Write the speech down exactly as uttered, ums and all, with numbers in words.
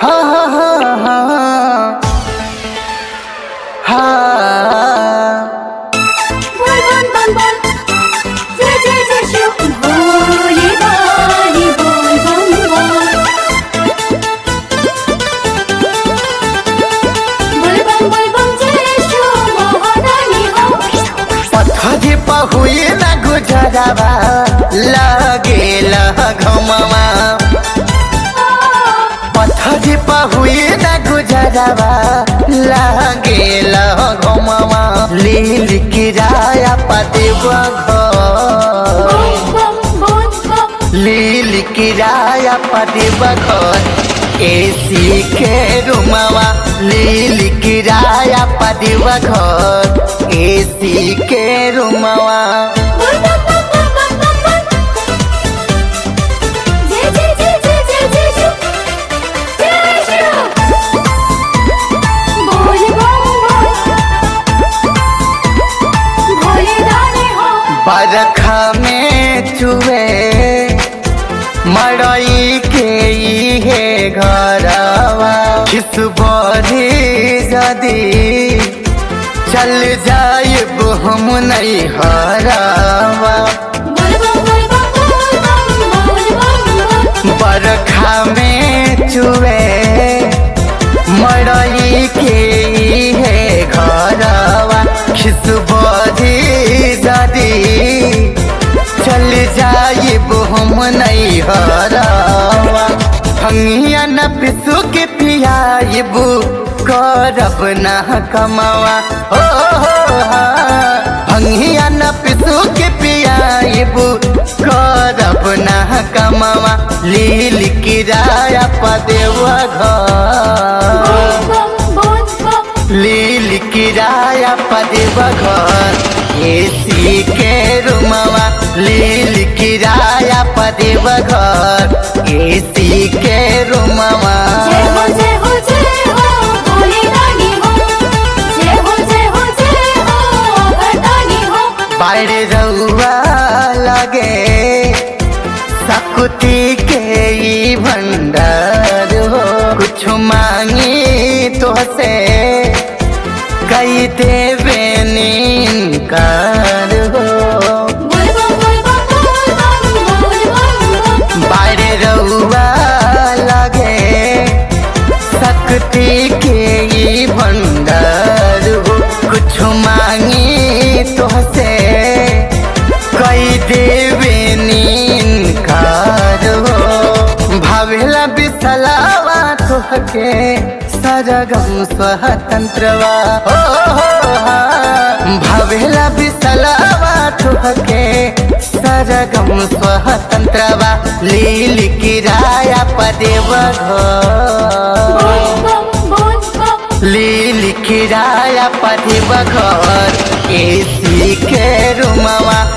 हा हा हा हा बोल बम बम बम जय जय जय शिव भोले दानी बोल बम बम बोल बम बोल बम जय शिव महादानी हो पथरी पहुए न गुजरवा लागेल घमवा पथरी पहुए न गुजरवा लागेल घमवा लील किराया पदेव घर बम बम बोल बम लील किराया पदेव घर एसी के रूमवा लील किराया पदेव घर एसी के रूमवा बोल बम बम बम बम बम बम जय जय जय जय जय जय शिव जय शिव बोल बम बोल भोले दानी हो बरखा में चुए मड़ई के इहे घरवा किस बड़ी जदी चल जाइब हम नहीं हरावा बोल बम बोल बम बोल बम बोल बम बरखा में चुए मड़ई के इहे घरवा किस बड़ी जदी चल जाइब हम नहीं हरावा भंगिया न पिसु के पियाइब करब ना कमावा हो हो हा भंगिया न पिसु के पियाइब करब ना कमावा लील किराया पदेवा घर बम बोल बम लील किराया पदेवा घर एसी के रूमवा लील किराया पदेवा घर एसी के रूमवा जय हो जय हो जय हो भोले दानी हो जय हो जय हो जय हो भरदानी हो बाड़े रउआ लगे सकुती के ई भंडार हो कुछ मांगी तो से गई देवे इनकार हो बोल बम बोल बम बोल बम बोल बम बम बाड़े रउआ लगे शक्ति के ई भंडार हो कुछ मांगी तो से कई देवे इनकार हो भावेला बिसलावा तोहके सरगम स्वतंत्रवा हो हो हा भावेला बिसलावा तोहके सरगम स्वतंत्रवा लील किराया पदेवा घर बोल बम बोल बम लील किराया पदेवा घर एसी के रूमवा